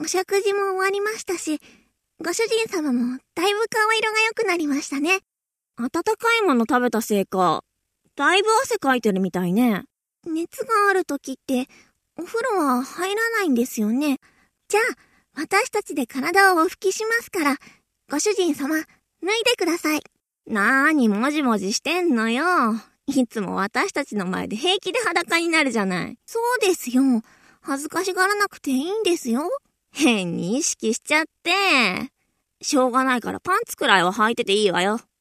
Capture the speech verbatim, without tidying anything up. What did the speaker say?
お食事も終わりましたし、ご主人様もだいぶ顔色が良くなりましたね。 温かいもの食べたせいか、だいぶ汗かいてるみたいね。 熱がある時って、お風呂は入らないんですよね。じゃあ、私たちで体をお拭きしますから、ご主人様、脱いでください。 なーにもじもじしてんのよ。いつも私たちの前で平気で裸になるじゃない。 そうですよ。恥ずかしがらなくていいんですよ。 変に意識しちゃって。しょうがないからパンツくらいは履いてていいわよ。